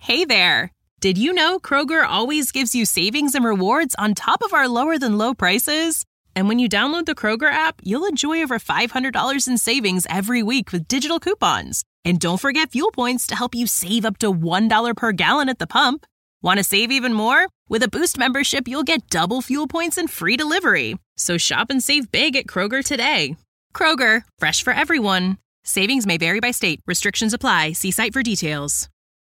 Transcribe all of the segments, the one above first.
Hey there! Did you know Kroger always gives you savings and rewards on top of our lower-than-low prices? And when you download the Kroger app, you'll enjoy over $500 in savings every week with digital coupons. And don't forget fuel points to help you save up to $1 per gallon at the pump. Want to save even more? With a Boost membership, you'll get double fuel points and free delivery. So shop and save big at Kroger today. Kroger, fresh for everyone. Savings may vary by state. Restrictions apply. See site for details.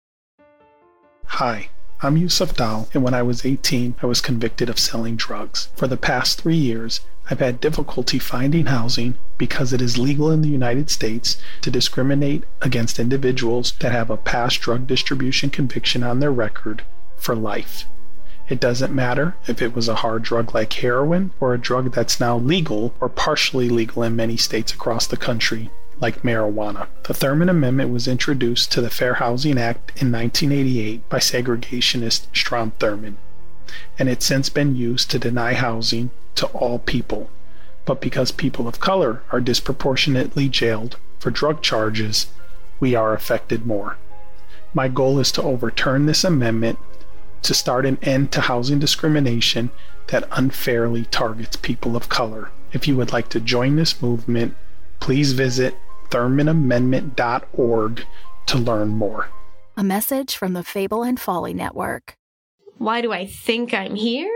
Hi, I'm Yusuf Dal, and when I was 18, I was convicted of selling drugs. For the past 3 years, I've had difficulty finding housing because it is legal in the United States to discriminate against individuals that have a past drug distribution conviction on their record for life. It doesn't matter if it was a hard drug like heroin or a drug that's now legal or partially legal in many states across the country, like marijuana. The Thurmond Amendment was introduced to the Fair Housing Act in 1988 by segregationist Strom Thurmond, and it's since been used to deny housing to all people. But because people of color are disproportionately jailed for drug charges, we are affected more. My goal is to overturn this amendment to start an end to housing discrimination that unfairly targets people of color. If you would like to join this movement, please visit ThurmondAmendment.org to learn more. A message from the Fable and Folly Network. Why do I think I'm here?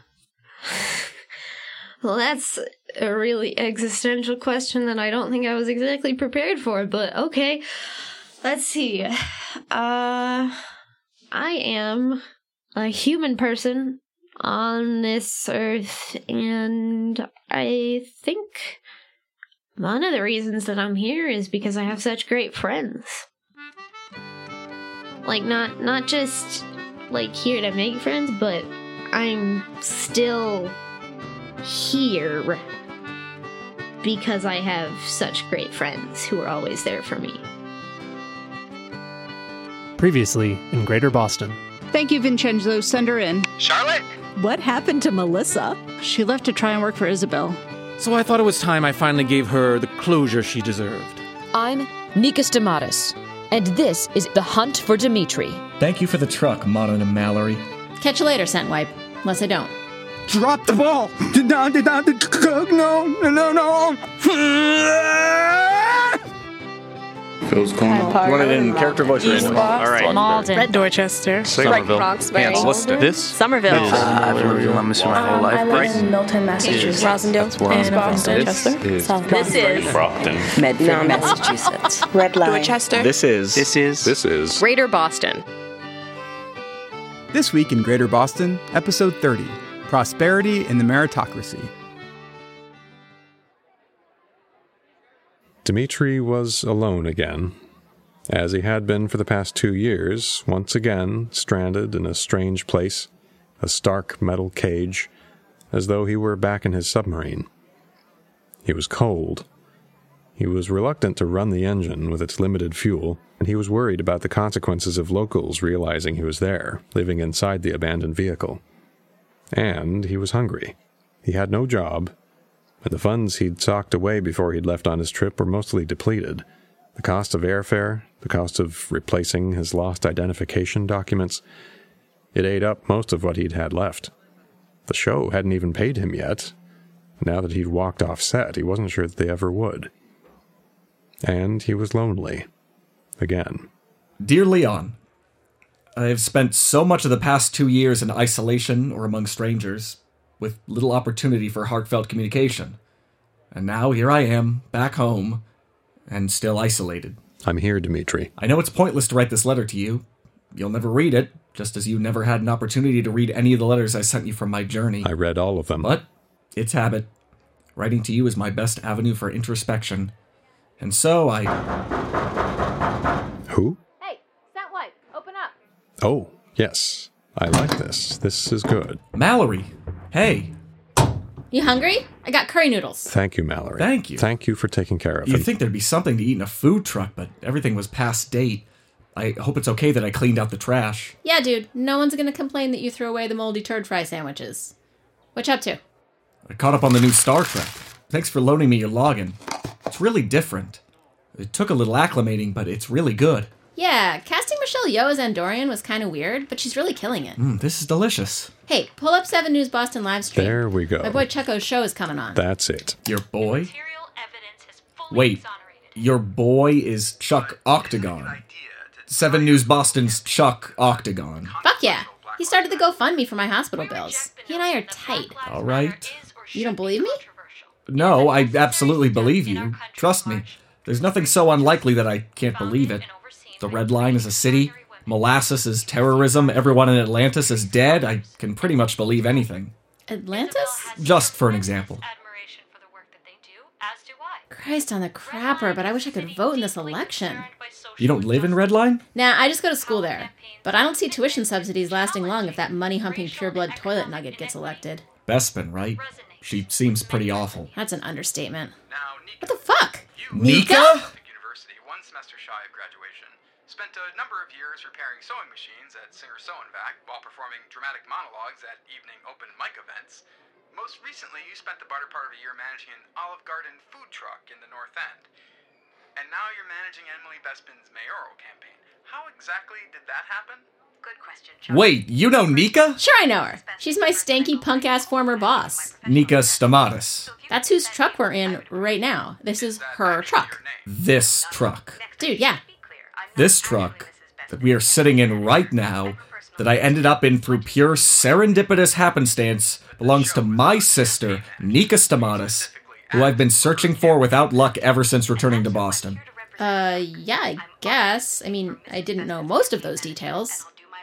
Well, that's a really existential question that I don't think I was exactly prepared for, but okay. Let's see. I am a human person on this earth, and I think one of the reasons that I'm here is because I have such great friends. Like, not just, like, here to make friends, but I'm still here because I have such great friends who are always there for me. Previously in Greater Boston. Thank you, Vincenzo. Send her in. Charlotte? What happened to Melissa? She left to try and work for Isabel. So I thought it was time I finally gave her the closure she deserved. I'm Nikos Damatis, and this is The Hunt for Dimitri. Thank you for the truck, Modern and Mallory. Catch you later, Scentwipe. Unless I don't. Drop the ball! No! Phil's going on. You want it in character voice or in? All right. Malden. Red Dorchester. Somerville. Roxbury. This? Somerville. I've lived in Leominster my whole life. I live in Milton, Massachusetts. Rosendale. And Boston. This is Brockton. Medford, Massachusetts. Red Line. Dorchester. This is Greater Boston. This week in Greater Boston, episode 30, Prosperity in the Meritocracy. Dimitri was alone again, as he had been for the past 2 years, once again stranded in a strange place, a stark metal cage, as though he were back in his submarine. He was cold. He was reluctant to run the engine with its limited fuel, and he was worried about the consequences of locals realizing he was there, living inside the abandoned vehicle. And he was hungry. He had no job, and the funds he'd socked away before he'd left on his trip were mostly depleted. The cost of airfare, the cost of replacing his lost identification documents, it ate up most of what he'd had left. The show hadn't even paid him yet. Now that he'd walked off set, he wasn't sure that they ever would. And he was lonely. Again. Dear Leon, I've spent so much of the past 2 years in isolation or among strangers, with little opportunity for heartfelt communication. And now here I am, back home, and still isolated. I'm here, Dimitri. I know it's pointless to write this letter to you. You'll never read it, just as you never had an opportunity to read any of the letters I sent you from my journey. I read all of them. But it's habit. Writing to you is my best avenue for introspection. And so I... Who? Hey, Scentwipe, open up. Oh, yes. I like this. This is good. Mallory. Hey. You hungry? I got curry noodles. Thank you, Mallory. Thank you. Thank you for taking care of him. You'd think there'd be something to eat in a food truck, but everything was past date. I hope it's okay that I cleaned out the trash. Yeah, dude. No one's gonna complain that you threw away the moldy turd fry sandwiches. What you up to? I caught up on the new Star Trek. Thanks for loaning me your login. It's really different. It took a little acclimating, but it's really good. Yeah, casting Michelle Yeoh as Andorian was kind of weird, but she's really killing it. This is delicious. Hey, pull up 7 News Boston live stream. There we go. My boy Chucko's show is coming on. That's it. Your boy? Wait, your boy is Chuck Octagon. 7 News Boston's Chuck Octagon. Fuck yeah. He started the GoFundMe for my hospital bills. He and I are tight. All right. You don't believe me? No, I absolutely believe you. Trust me. There's nothing so unlikely that I can't believe it. The Red Line is a city. Molasses is terrorism. Everyone in Atlantis is dead. I can pretty much believe anything. Atlantis? Just for an example. Christ on the crapper, but I wish I could vote in this election. You don't live in Red Line? Nah, I just go to school there. But I don't see tuition subsidies lasting long if that money-humping pureblood toilet nugget gets elected. Bespin, right? She seems pretty awful. That's an understatement. What the fuck? Nika? University, 1 semester shy of graduation. Spent a number of years repairing sewing machines at Singer Sew and Vac while performing dramatic monologues at evening open mic events. Most recently, you spent the better part of a year managing an Olive Garden food truck in the North End. And now you're managing Emily Bespin's mayoral campaign. How exactly did that happen? Good question, Chuck. Wait, you know Nika? Sure I know her. She's my stanky punk-ass former boss. Nika Stamatis. That's whose truck we're in right now. This is her truck. This truck. Dude, yeah. This truck that we are sitting in right now, that I ended up in through pure serendipitous happenstance, belongs to my sister, Nika Stamatis, who I've been searching for without luck ever since returning to Boston. Yeah, I guess. I mean, I didn't know most of those details.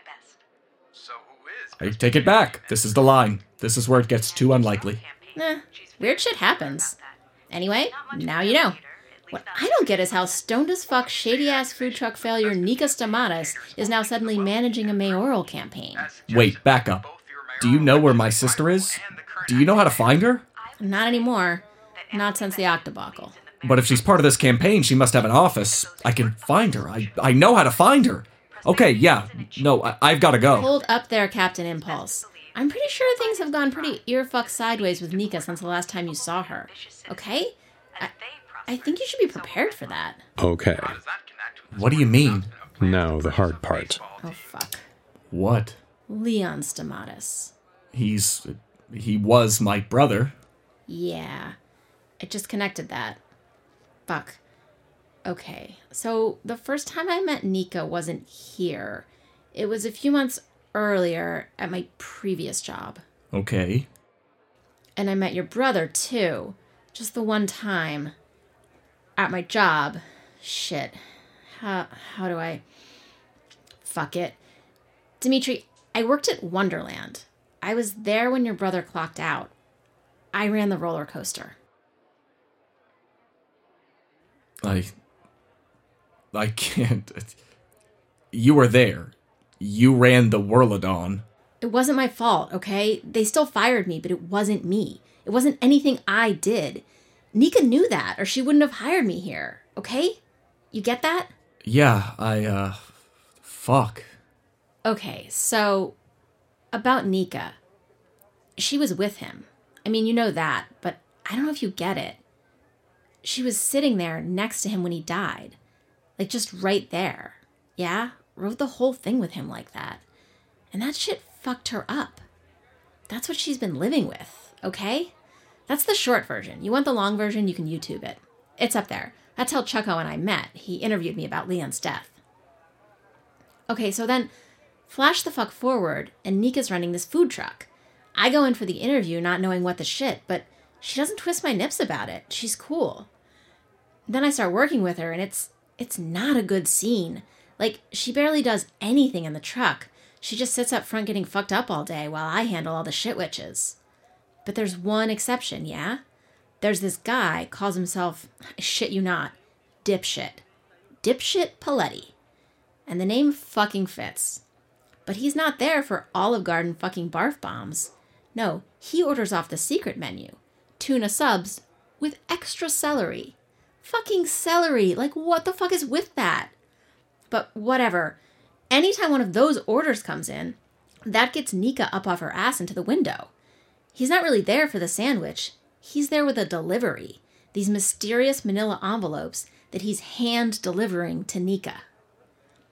I take it back. This is the line. This is where it gets too unlikely. Nah, weird shit happens. Anyway, now you know. What I don't get is how stoned as fuck, shady-ass food truck failure Nika Stamatis is now suddenly managing a mayoral campaign. Wait, back up. Do you know where my sister is? Do you know how to find her? Not anymore. Not since the Octobuckle. But if she's part of this campaign, she must have an office. I can find her. I know how to find her. Okay, yeah. No, I've got to go. Hold up there, Captain Impulse. I'm pretty sure things have gone pretty ear-fuck sideways with Nika since the last time you saw her. Okay? I think you should be prepared for that. Okay. What do you mean? Now the hard part. Oh, fuck. What? Leon Stamatis. He was my brother. Yeah. I just connected that. Fuck. Okay, so the first time I met Nika wasn't here. It was a few months earlier at my previous job. Okay. And I met your brother, too. Just the one time. At my job. Shit. How do I... Fuck it. Dimitri, I worked at Wonderland. I was there when your brother clocked out. I ran the roller coaster. I can't... You were there. You ran the Whirlodon. It wasn't my fault, okay? They still fired me, but it wasn't me. It wasn't anything I did. Nika knew that, or she wouldn't have hired me here, okay? You get that? Yeah, fuck. Okay, so... About Nika. She was with him. I mean, you know that, but I don't know if you get it. She was sitting there next to him when he died. Like, just right there. Yeah? Wrote the whole thing with him like that. And that shit fucked her up. That's what she's been living with, okay? That's the short version. You want the long version, you can YouTube it. It's up there. That's how Chucko and I met. He interviewed me about Leon's death. Okay, so then, flash the fuck forward, and Nika's running this food truck. I go in for the interview not knowing what the shit, but she doesn't twist my nips about it. She's cool. Then I start working with her, and it's not a good scene. Like, she barely does anything in the truck. She just sits up front getting fucked up all day while I handle all the shit witches. But there's one exception, yeah? There's this guy, calls himself, I shit you not, Dipshit. Dipshit Paletti. And the name fucking fits. But he's not there for Olive Garden fucking barf bombs. No, he orders off the secret menu. Tuna subs with extra celery. Fucking celery! Like, what the fuck is with that? But whatever. Anytime one of those orders comes in, that gets Nika up off her ass into the window. He's not really there for the sandwich. He's there with a delivery. These mysterious manila envelopes that he's hand delivering to Nika.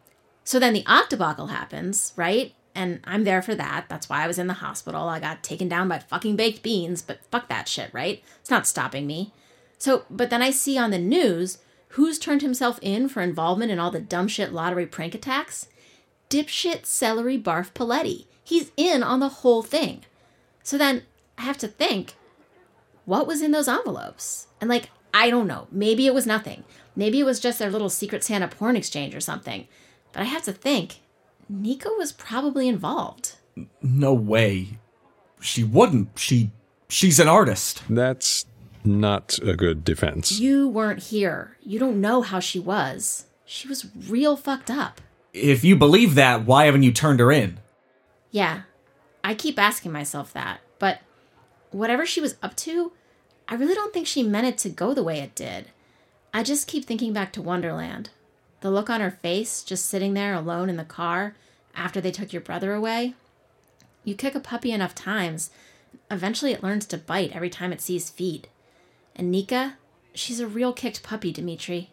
So then the Octobogle happens, right? And I'm there for that. That's why I was in the hospital. I got taken down by fucking baked beans, but fuck that shit, right? It's not stopping me. So, but then I see on the news who's turned himself in for involvement in all the dumb shit lottery prank attacks? Dipshit Celery Barf Paletti. He's in on the whole thing. So then I have to think, what was in those envelopes? And like, I don't know. Maybe it was nothing. Maybe it was just their little Secret Santa porn exchange or something. But I have to think, Nico was probably involved. No way. She wouldn't. She's an artist. That's not a good defense. You weren't here. You don't know how she was. She was real fucked up. If you believe that, why haven't you turned her in? Yeah, I keep asking myself that. But whatever she was up to, I really don't think she meant it to go the way it did. I just keep thinking back to Wonderland. The look on her face, just sitting there alone in the car after they took your brother away. You kick a puppy enough times, eventually it learns to bite every time it sees feet. And Nika, she's a real kicked puppy, Dimitri.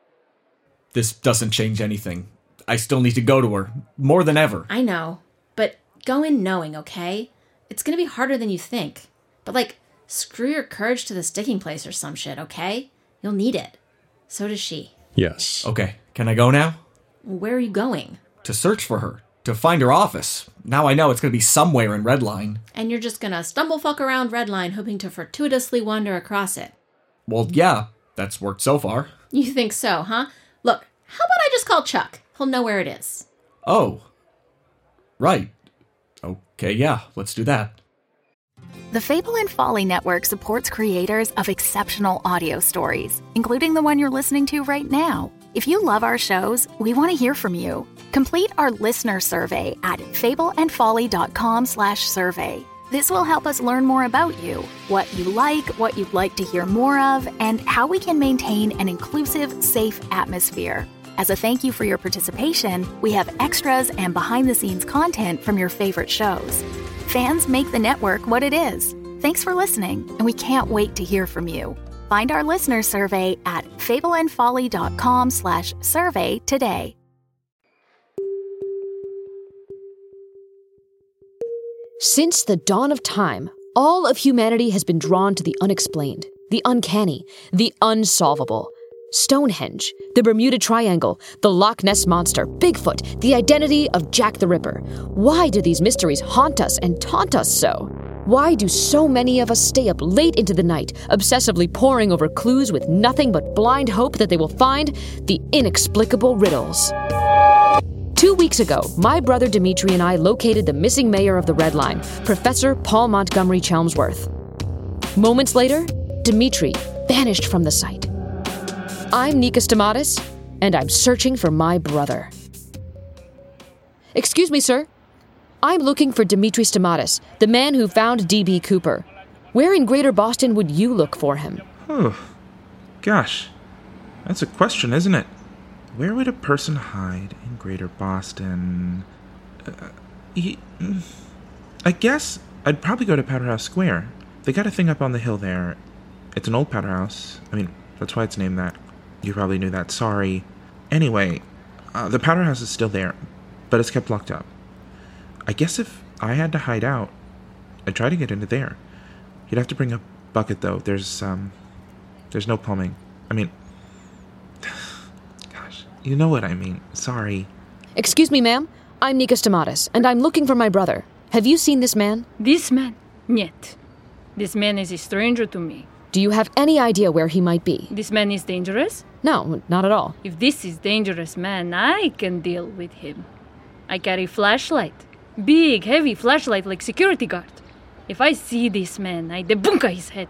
This doesn't change anything. I still need to go to her, more than ever. I know, but go in knowing, okay? It's gonna be harder than you think. But like, screw your courage to the sticking place or some shit, okay? You'll need it. So does she. Yes. Okay, can I go now? Where are you going? To search for her. To find her office. Now I know it's gonna be somewhere in Redline. And you're just gonna stumblefuck around Redline hoping to fortuitously wander across it. Well, yeah, that's worked so far. You think so, huh? Look, how about I just call Chuck? He'll know where it is. Oh. Right. Okay, yeah, let's do that. The Fable and Folly Network supports creators of exceptional audio stories, including the one you're listening to right now. If you love our shows, we want to hear from you. Complete our listener survey at fableandfolly.com/survey. This will help us learn more about you, what you like, what you'd like to hear more of, and how we can maintain an inclusive, safe atmosphere. As a thank you for your participation, we have extras and behind-the-scenes content from your favorite shows. Fans make the network what it is. Thanks for listening, and we can't wait to hear from you. Find our listener survey at fableandfolly.com/survey today. Since the dawn of time, all of humanity has been drawn to the unexplained, the uncanny, the unsolvable. Stonehenge, the Bermuda Triangle, the Loch Ness Monster, Bigfoot, the identity of Jack the Ripper. Why do these mysteries haunt us and taunt us so? Why do so many of us stay up late into the night, obsessively poring over clues with nothing but blind hope that they will find the inexplicable riddles? 2 weeks ago, my brother Dimitri and I located the missing mayor of the Red Line, Professor Paul Montgomery Chelmsworth. Moments later, Dimitri vanished from the site. I'm Nika Stamatis, and I'm searching for my brother. Excuse me, sir. I'm looking for Dimitri Stamatis, the man who found D.B. Cooper. Where in Greater Boston would you look for him? Oh, gosh. That's a question, isn't it? Where would a person hide in Greater Boston? I guess I'd probably go to Powder House Square. They got a thing up on the hill there. It's an old powder house. I mean, that's why it's named that. You probably knew that. Sorry. Anyway, the powder house is still there, but it's kept locked up. I guess if I had to hide out, I'd try to get into there. You'd have to bring a bucket, though. There's no plumbing. I mean, gosh, you know what I mean. Sorry. Excuse me, ma'am. I'm Nika Stamatis, and I'm looking for my brother. Have you seen this man? This man? Нет. This man is a stranger to me. Do you have any idea where he might be? This man is dangerous? No, not at all. If this is dangerous man, I can deal with him. I carry flashlight. Big, heavy flashlight like security guard. If I see this man, I debunka his head.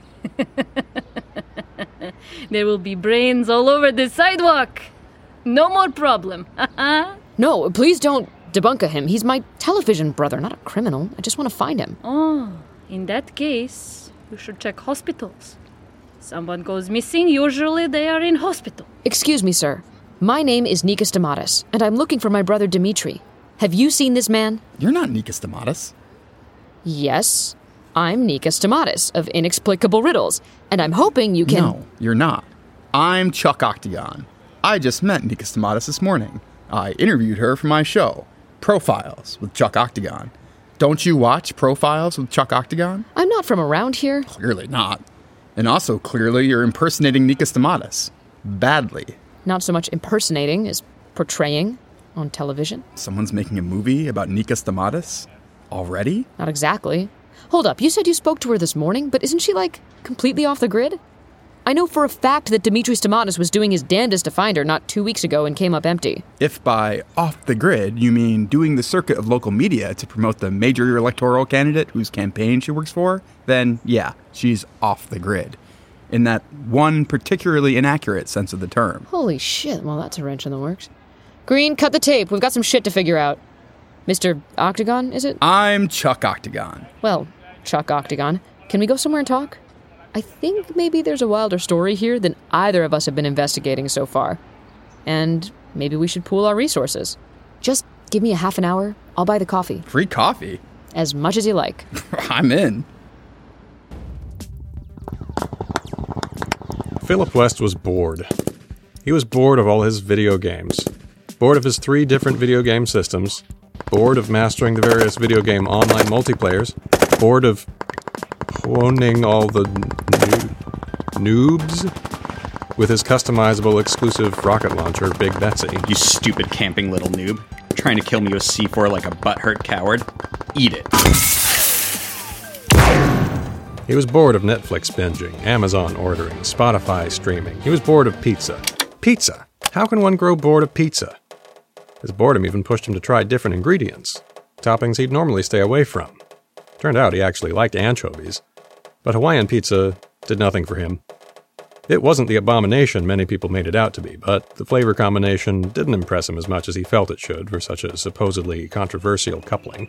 There will be brains all over the sidewalk. No more problem. No, please don't debunka him. He's my television brother, not a criminal. I just want to find him. Oh, in that case, you should check hospitals. Someone goes missing, usually they are in hospital. Excuse me, sir. My name is Nika Stamatis, and I'm looking for my brother Dimitri. Have you seen this man? You're not Nika Stamatis. Yes, I'm Nika Stamatis of Inexplicable Riddles, and I'm hoping you can... No, you're not. I'm Chuck Octagon. I just met Nika Stamatis this morning. I interviewed her for my show, Profiles with Chuck Octagon. Don't you watch Profiles with Chuck Octagon? I'm not from around here. Clearly not. And also, clearly, you're impersonating Nika Stamatis. Badly. Not so much impersonating as portraying on television. Someone's making a movie about Nika Stamatis? Already? Not exactly. Hold up, you said you spoke to her this morning, but isn't she, completely off the grid? I know for a fact that Dimitri Stamatis was doing his damnedest to find her not 2 weeks ago and came up empty. If by off the grid you mean doing the circuit of local media to promote the major electoral candidate whose campaign she works for, then yeah, she's off the grid. In that one particularly inaccurate sense of the term. Holy shit, well that's a wrench in the works. Green, cut the tape. We've got some shit to figure out. Mr. Octagon, is it? I'm Chuck Octagon. Well, Chuck Octagon, can we go somewhere and talk? I think maybe there's a wilder story here than either of us have been investigating so far. And maybe we should pool our resources. Just give me a half an hour. I'll buy the coffee. Free coffee? As much as you like. I'm in. Philip West was bored. He was bored of all his video games. Bored of his 3 different video game systems. Bored of mastering the various video game online multiplayers. Bored of owning all the noobs with his customizable exclusive rocket launcher, Big Betsy. You stupid camping little noob. Trying to kill me with C4 like a butthurt coward? Eat it. He was bored of Netflix binging, Amazon ordering, Spotify streaming. He was bored of pizza. Pizza! How can one grow bored of pizza? His boredom even pushed him to try different ingredients, toppings he'd normally stay away from. Turned out he actually liked anchovies, but Hawaiian pizza did nothing for him. It wasn't the abomination many people made it out to be, but the flavor combination didn't impress him as much as he felt it should for such a supposedly controversial coupling.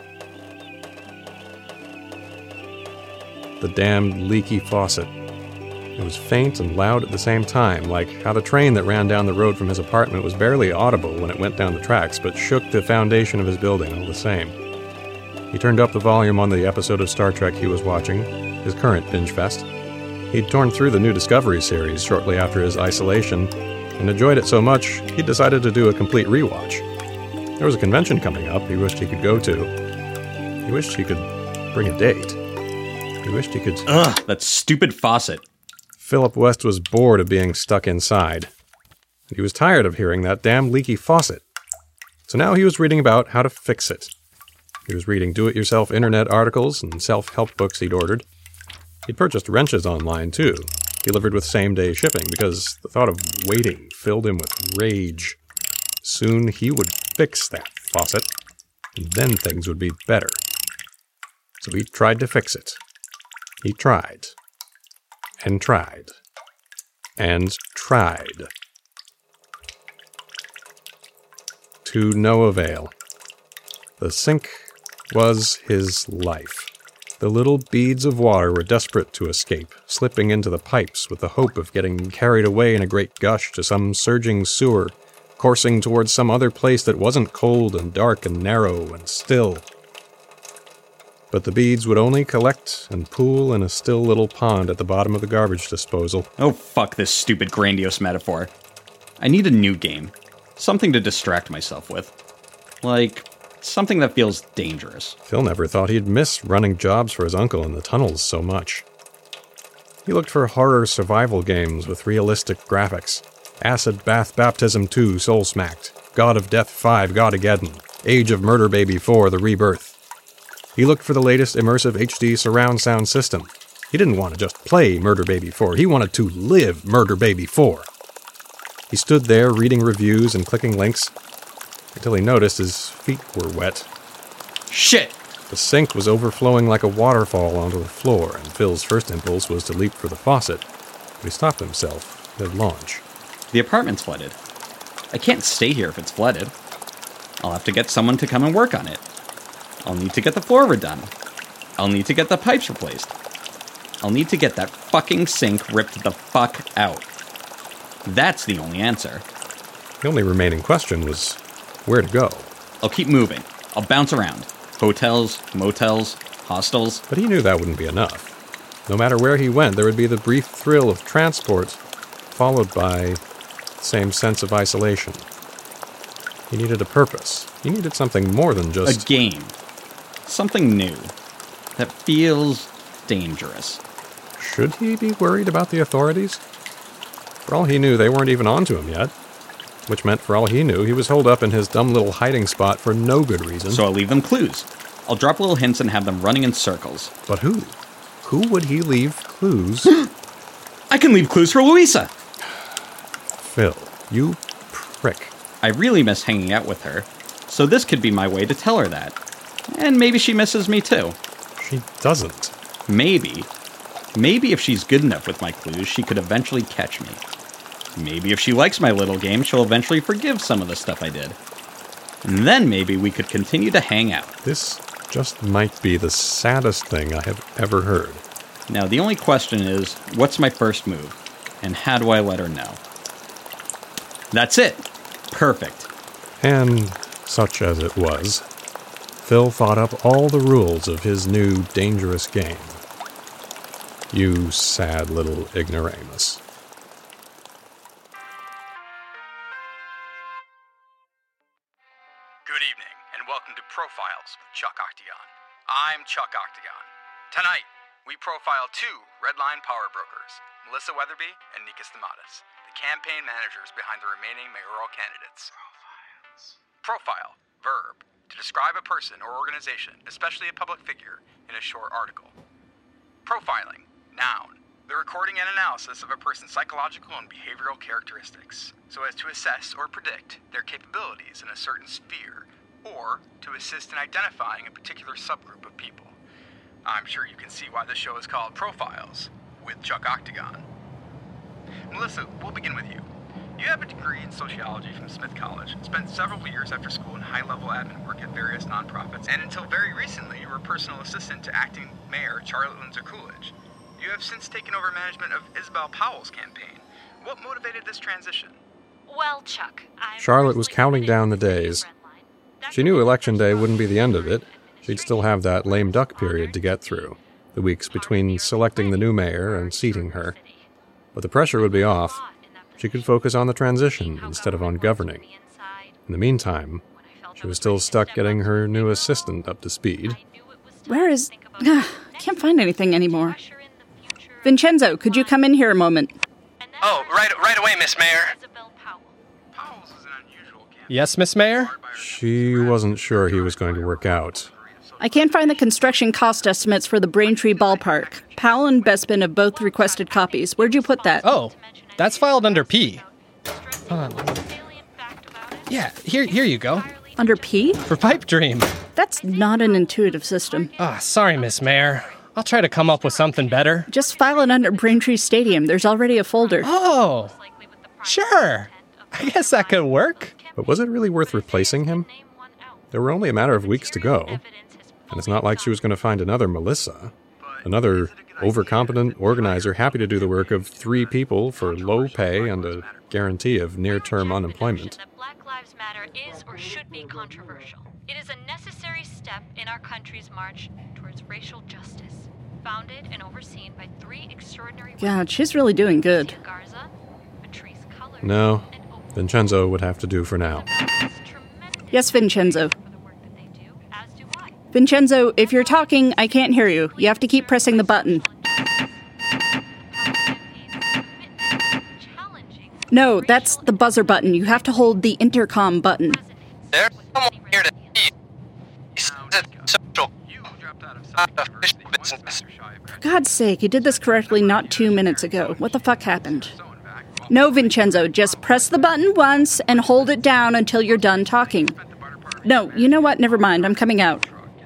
The damned leaky faucet. It was faint and loud at the same time, like how the train that ran down the road from his apartment was barely audible when it went down the tracks, but shook the foundation of his building all the same. He turned up the volume on the episode of Star Trek he was watching, his current binge fest. He'd torn through the new Discovery series shortly after his isolation, and enjoyed it so much, he decided to do a complete rewatch. There was a convention coming up he wished he could go to. He wished he could bring a date. He wished he could... Ugh, that stupid faucet. Philip West was bored of being stuck inside. And he was tired of hearing that damn leaky faucet. So now he was reading about how to fix it. He was reading do-it-yourself internet articles and self-help books he'd ordered. He'd purchased wrenches online, too, delivered with same-day shipping, because the thought of waiting filled him with rage. Soon he would fix that faucet, and then things would be better. So he tried to fix it. He tried. And tried. And tried. To no avail. The sink was his life. The little beads of water were desperate to escape, slipping into the pipes with the hope of getting carried away in a great gush to some surging sewer, coursing towards some other place that wasn't cold and dark and narrow and still. But the beads would only collect and pool in a still little pond at the bottom of the garbage disposal. Oh, fuck this stupid grandiose metaphor. I need a new game. Something to distract myself with. Like... something that feels dangerous. Phil never thought he'd miss running jobs for his uncle in the tunnels so much. He looked for horror survival games with realistic graphics. Acid Bath Baptism 2 Soul Smacked, God of Death 5 Godageddon, Age of Murder Baby 4 The Rebirth. He looked for the latest immersive HD surround sound system. He didn't want to just play Murder Baby 4, he wanted to live Murder Baby 4. He stood there reading reviews and clicking links, until he noticed his feet were wet. Shit! The sink was overflowing like a waterfall onto the floor, and Phil's first impulse was to leap for the faucet, but he stopped himself mid-launch. The apartment's flooded. I can't stay here if it's flooded. I'll have to get someone to come and work on it. I'll need to get the floor redone. I'll need to get the pipes replaced. I'll need to get that fucking sink ripped the fuck out. That's the only answer. The only remaining question was where to go. I'll keep moving. I'll bounce around. Hotels, motels, hostels. But he knew that wouldn't be enough. No matter where he went, there would be the brief thrill of transport, followed by the same sense of isolation. He needed a purpose. He needed something more than just... A game. Something new. That feels dangerous. Should he be worried about the authorities? For all he knew, they weren't even onto him yet. Which meant, for all he knew, he was holed up in his dumb little hiding spot for no good reason. So I'll leave them clues. I'll drop little hints and have them running in circles. But who? Who would he leave clues? I can leave clues for Louisa! Phil, you prick. I really miss hanging out with her, so this could be my way to tell her that. And maybe she misses me too. She doesn't. Maybe. Maybe if she's good enough with my clues, she could eventually catch me. Maybe if she likes my little game, she'll eventually forgive some of the stuff I did. And then maybe we could continue to hang out. This just might be the saddest thing I have ever heard. Now, the only question is, what's my first move? And how do I let her know? That's it. Perfect. And, such as it was, Phil thought up all the rules of his new dangerous game. You sad little ignoramus. Good evening, and welcome to Profiles with Chuck Octagon. I'm Chuck Octagon. Tonight, we profile two Redline power brokers, Melissa Weatherby and Nika Stamatis, the campaign managers behind the remaining mayoral candidates. Profile, verb, to describe a person or organization, especially a public figure, in a short article. Profiling, noun, the recording and analysis of a person's psychological and behavioral characteristics, so as to assess or predict their capabilities in a certain sphere, or to assist in identifying a particular subgroup of people. I'm sure you can see why this show is called Profiles, with Chuck Octagon. Melissa, we'll begin with you. You have a degree in sociology from Smith College, spent several years after school in high-level admin work at various nonprofits, and until very recently you were personal assistant to acting mayor Charlotte Windsor Coolidge. You have since taken over management of Isabel Powell's campaign. What motivated this transition? Well, Chuck, Charlotte was counting down the days. She knew Election Day wouldn't be the end of it. She'd still have that lame duck period to get through, the weeks between selecting the new mayor and seating her. But the pressure would be off. She could focus on the transition instead of on governing. In the meantime, she was still stuck getting her new assistant up to speed. Where is... can't find anything anymore. Vincenzo, could you come in here a moment? Oh, right away, Miss Mayor. Yes, Miss Mayor? She wasn't sure he was going to work out. I can't find the construction cost estimates for the Braintree Ballpark. Powell and Bespin have both requested copies. Where'd you put that? Oh, that's filed under P. Hold on. Yeah, here you go. Under P? For Pipe Dream. That's not an intuitive system. Sorry, Miss Mayor. I'll try to come up with something better. Just file it under Braintree Stadium. There's already a folder. Oh, sure. I guess that could work. But was it really worth replacing him? There were only a matter of weeks to go. And it's not like she was going to find another Melissa. Another overcompetent organizer happy to do the work of 3 people for low pay and a guarantee of near-term unemployment. Black Lives Matter is or should be controversial. It is a necessary step in our country's march towards racial justice, founded and overseen by 3 extraordinary God, she's really doing good. No, Vincenzo would have to do for now. Yes, Vincenzo. Vincenzo, if you're talking, I can't hear you. You have to keep pressing the button. No, that's the buzzer button. You have to hold the intercom button. There's someone here to see. Social. Official business. For God's sake, you did this correctly not 2 minutes ago. What the fuck happened? No, Vincenzo, just press the button once and hold it down until you're done talking. No, you know what? Never mind. I'm coming out.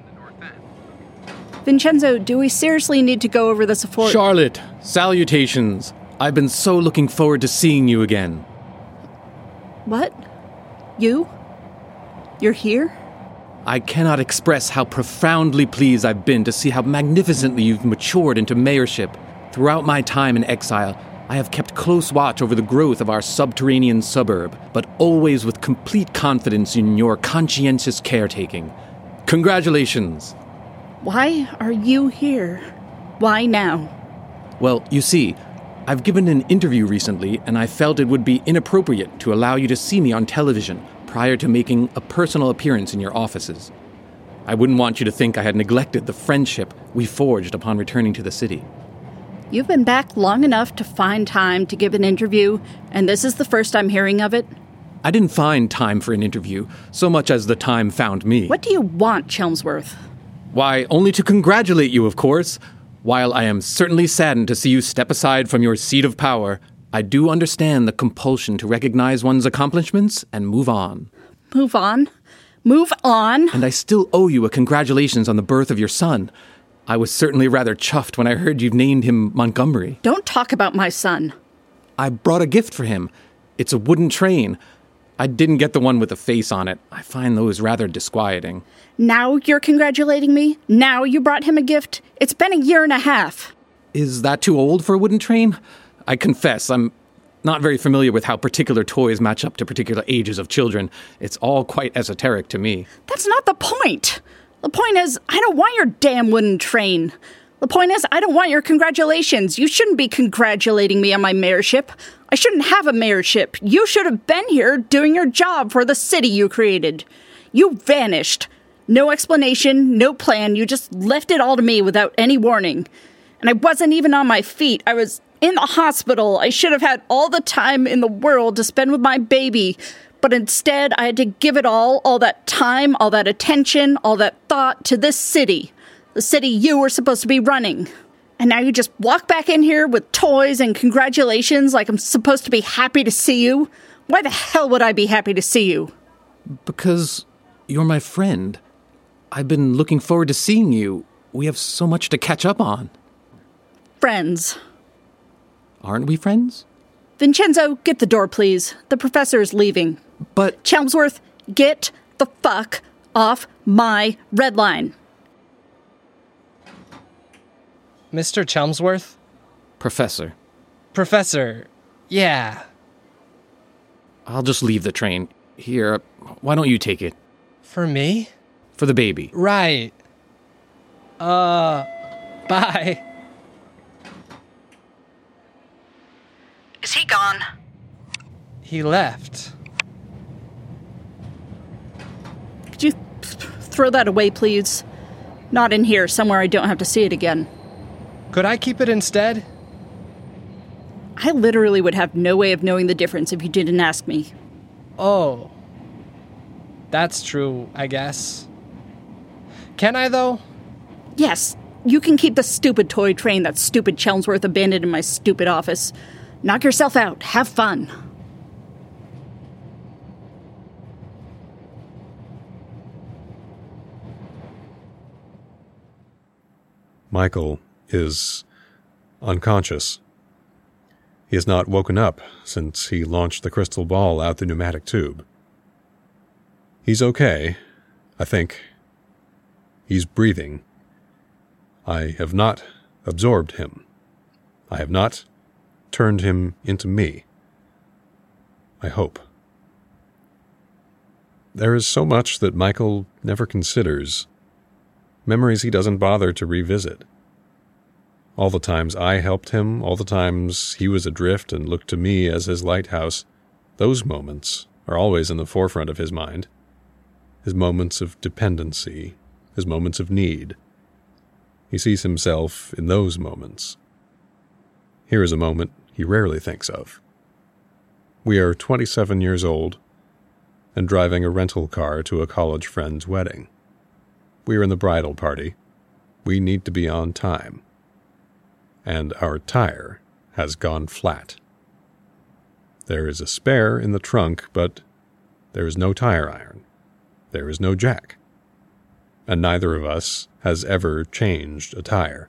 Vincenzo, do we seriously need to go over this Charlotte, salutations. I've been so looking forward to seeing you again. What? You? You're here? I cannot express how profoundly pleased I've been to see how magnificently you've matured into mayorship. Throughout my time in exile, I have kept close watch over the growth of our subterranean suburb, but always with complete confidence in your conscientious caretaking. Congratulations. Why are you here? Why now? Well, you see, I've given an interview recently, and I felt it would be inappropriate to allow you to see me on television, prior to making a personal appearance in your offices. I wouldn't want you to think I had neglected the friendship we forged upon returning to the city. You've been back long enough to find time to give an interview, and this is the first I'm hearing of it? I didn't find time for an interview, so much as the time found me. What do you want, Chelmsworth? Why, only to congratulate you, of course. While I am certainly saddened to see you step aside from your seat of power, I do understand the compulsion to recognize one's accomplishments and move on. Move on? Move on? And I still owe you a congratulations on the birth of your son. I was certainly rather chuffed when I heard you've named him Montgomery. Don't talk about my son. I brought a gift for him. It's a wooden train. I didn't get the one with the face on it. I find those rather disquieting. Now you're congratulating me? Now you brought him a gift? It's been a year and a half. Is that too old for a wooden train? I confess, I'm not very familiar with how particular toys match up to particular ages of children. It's all quite esoteric to me. That's not the point. The point is, I don't want your damn wooden train. The point is, I don't want your congratulations. You shouldn't be congratulating me on my mayorship. I shouldn't have a mayorship. You should have been here doing your job for the city you created. You vanished. No explanation, no plan. You just left it all to me without any warning. And I wasn't even on my feet. I was in the hospital. I should have had all the time in the world to spend with my baby. But instead, I had to give it all that time, all that attention, all that thought to this city. The city you were supposed to be running. And now you just walk back in here with toys and congratulations like I'm supposed to be happy to see you? Why the hell would I be happy to see you? Because you're my friend. I've been looking forward to seeing you. We have so much to catch up on. Friends. Aren't we friends? Vincenzo, get the door, please. The professor is leaving. But... Chelmsworth, get the fuck off my red line. Mr. Chelmsworth? Professor. Professor, yeah. I'll just leave the train. Here, why don't you take it? For me? For the baby. Right. Bye. Is he gone? He left. Could you throw that away, please? Not in here, somewhere I don't have to see it again. Could I keep it instead? I literally would have no way of knowing the difference if you didn't ask me. Oh. That's true, I guess. Can I, though? Yes, you can keep the stupid toy train that stupid Chelmsworth abandoned in my stupid office. Knock yourself out. Have fun. Michael is unconscious. He has not woken up since he launched the crystal ball out the pneumatic tube. He's okay, I think. He's breathing. I have not absorbed him. I have not turned him into me. I hope. There is so much that Michael never considers. Memories he doesn't bother to revisit. All the times I helped him, all the times he was adrift and looked to me as his lighthouse, those moments are always in the forefront of his mind. His moments of dependency, his moments of need. He sees himself in those moments. Here is a moment he rarely thinks of. We are 27 years old and driving a rental car to a college friend's wedding. We are in the bridal party. We need to be on time. And our tire has gone flat. There is a spare in the trunk, but there is no tire iron. There is no jack. And neither of us has ever changed a tire.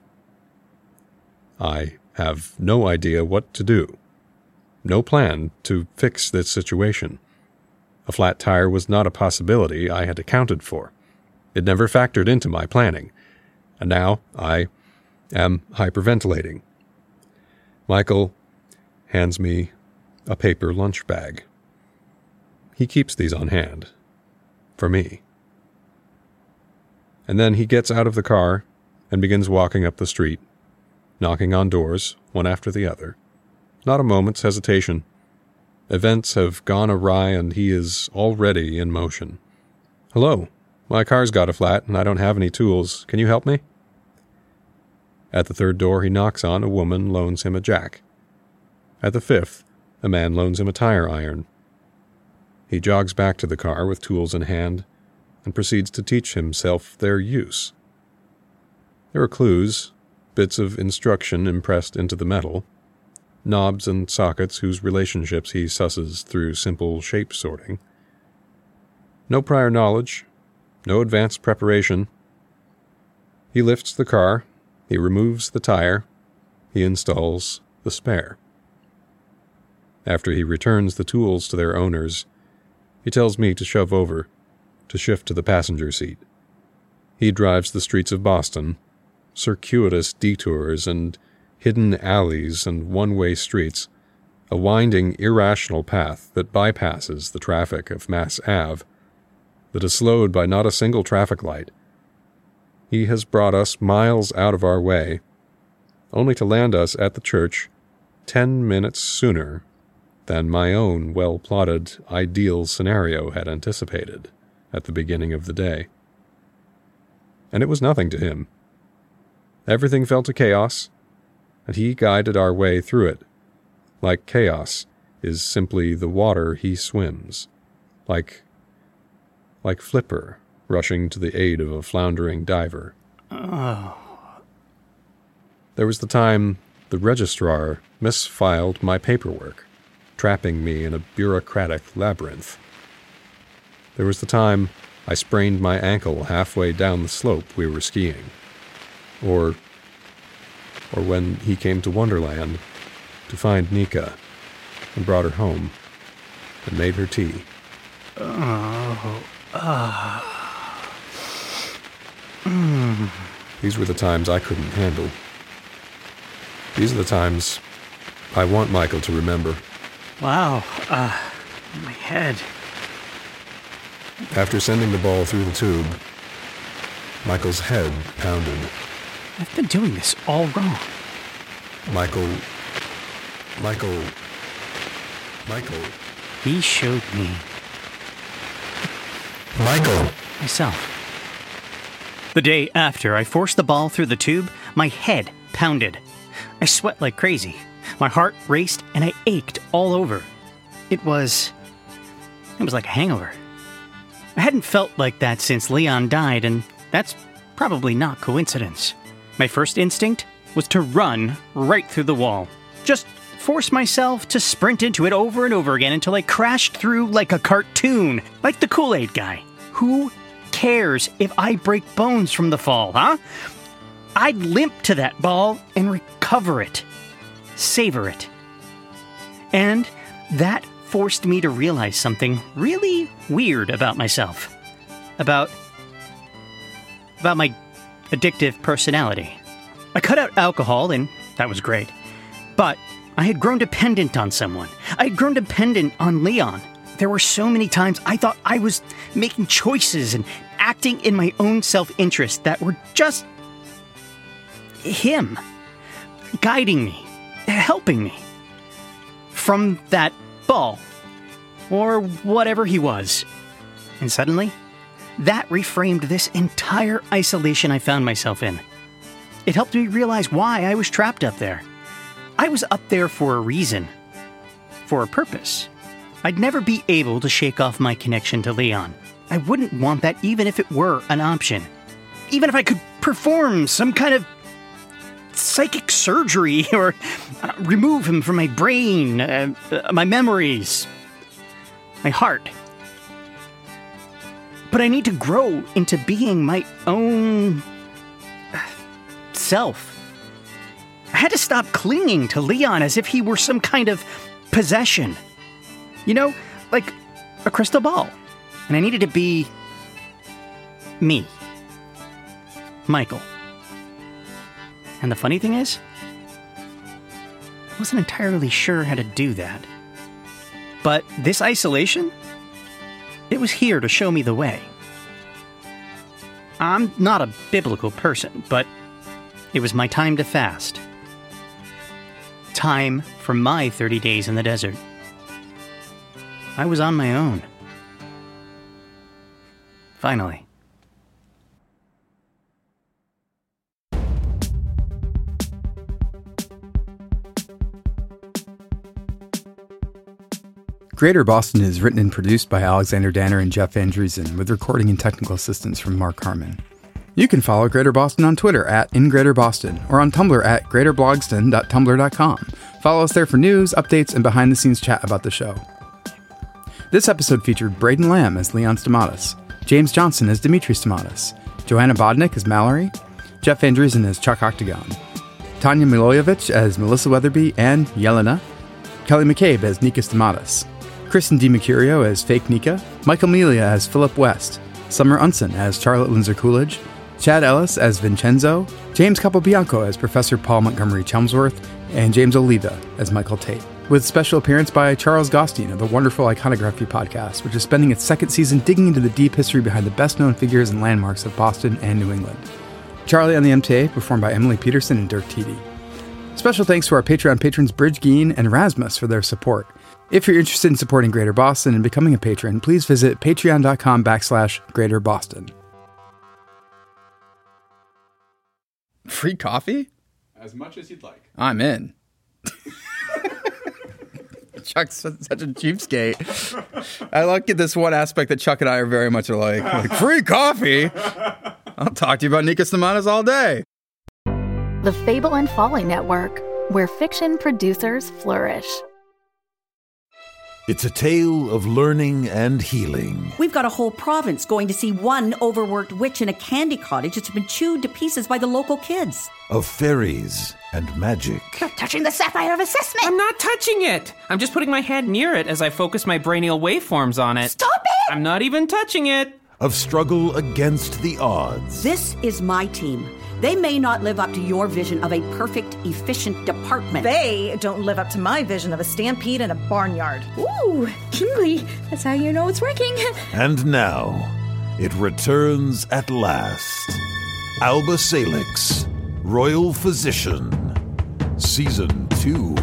I have no idea what to do. No plan to fix this situation. A flat tire was not a possibility I had accounted for. It never factored into my planning. And now I am hyperventilating. Michael hands me a paper lunch bag. He keeps these on hand. For me. And then he gets out of the car and begins walking up the street, knocking on doors, one after the other. Not a moment's hesitation. Events have gone awry and he is already in motion. "Hello, my car's got a flat and I don't have any tools. Can you help me?" At the third door he knocks on, a woman loans him a jack. At the fifth, a man loans him a tire iron. He jogs back to the car with tools in hand and proceeds to teach himself their use. There are clues, bits of instruction impressed into the metal, knobs and sockets whose relationships he susses through simple shape sorting. No prior knowledge, no advanced preparation. He lifts the car, he removes the tire, he installs the spare. After he returns the tools to their owners, he tells me to shove over, to shift to the passenger seat. He drives the streets of Boston, circuitous detours and hidden alleys and one-way streets, a winding, irrational path that bypasses the traffic of Mass Ave, that is slowed by not a single traffic light. He has brought us miles out of our way, only to land us at the church 10 minutes sooner than my own well-plotted ideal scenario had anticipated at the beginning of the day. And it was nothing to him. Everything fell to chaos, and he guided our way through it, like chaos is simply the water he swims, like Flipper rushing to the aid of a floundering diver. Oh. There was the time the registrar misfiled my paperwork, trapping me in a bureaucratic labyrinth. There was the time I sprained my ankle halfway down the slope we were skiing. Or when he came to Wonderland to find Nika and brought her home and made her tea. These were the times I couldn't handle. These are the times I want Michael to remember. Wow, my head. After sending the ball through the tube, Michael's head pounded. I've been doing this all wrong. Michael. He showed me. Michael. Myself. The day after I forced the ball through the tube, my head pounded. I sweat like crazy. My heart raced and I ached all over. It was like a hangover. I hadn't felt like that since Leon died, and that's probably not coincidence. My first instinct was to run right through the wall. Just force myself to sprint into it over and over again until I crashed through like a cartoon, like the Kool-Aid guy. Who cares if I break bones from the fall, huh? I'd limp to that ball and recover it. Savor it. And that forced me to realize something really weird about myself. About my addictive personality. I cut out alcohol, and that was great. But I had grown dependent on someone. I had grown dependent on Leon. There were so many times I thought I was making choices and acting in my own self-interest that were just him, guiding me, helping me. From that ball, or whatever he was. And suddenly, that reframed this entire isolation I found myself in. It helped me realize why I was trapped up there. I was up there for a reason, for a purpose. I'd never be able to shake off my connection to Leon. I wouldn't want that even if it were an option. Even if I could perform some kind of psychic surgery or remove him from my brain, my memories, my heart. But I need to grow into being my own self. I had to stop clinging to Leon as if he were some kind of possession. You know, like a crystal ball. And I needed to be me. Michael. And the funny thing is, I wasn't entirely sure how to do that. But this isolation, it was here to show me the way. I'm not a biblical person, but it was my time to fast. Time for my 30 days in the desert. I was on my own. Finally. Greater Boston is written and produced by Alexander Danner and Jeff Van Driesen, with recording and technical assistance from Mark Harmon. You can follow Greater Boston on Twitter @InGreaterBoston or on Tumblr at greaterblogston.tumblr.com. Follow us there for news, updates, and behind-the-scenes chat about the show. This episode featured Braden Lamb as Leon Stamatis, James Johnson as Dimitri Stamatis, Joanna Bodnick as Mallory, Jeff Van Driesen as Chuck Octagon, Tanya Milojevic as Melissa Weatherby and Yelena, Kelly McCabe as Nika Stamatis, Kristen DiMercurio as Fake Nika, Michael Melia as Philip West, Summer Unson as Charlotte Lindsay Coolidge, Chad Ellis as Vincenzo, James Capobianco as Professor Paul Montgomery Chelmsworth, and James Oliva as Michael Tate, with special appearance by Charles Gostein of the wonderful Iconography podcast, which is spending its second season digging into the deep history behind the best-known figures and landmarks of Boston and New England. Charlie on the MTA, performed by Emily Peterson and Dirk Teedy. Special thanks to our Patreon patrons Bridge Geen and Rasmus for their support. If you're interested in supporting Greater Boston and becoming a patron, please visit patreon.com/Greater Boston. Free coffee? As much as you'd like. I'm in. Chuck's such a cheapskate. I like this one aspect that Chuck and I are very much alike. Like, free coffee? I'll talk to you about Nika Stamatis all day. The Fable and Folly Network, where fiction producers flourish. It's a tale of learning and healing. We've got a whole province going to see one overworked witch in a candy cottage that's been chewed to pieces by the local kids. Of fairies and magic. You're touching the sapphire of assessment. I'm not touching it. I'm just putting my head near it as I focus my brainial waveforms on it. Stop it! I'm not even touching it. Of struggle against the odds. This is my team. They may not live up to your vision of a perfect, efficient department. They don't live up to my vision of a stampede in a barnyard. Ooh, tingly. That's how you know it's working. And now, it returns at last. Alba Salix, Royal Physician, Season 2.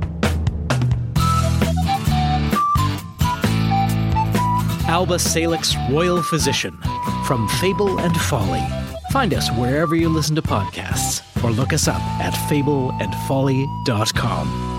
Alba Salix, Royal Physician, from Fable and Folly. Find us wherever you listen to podcasts, or look us up at fableandfolly.com.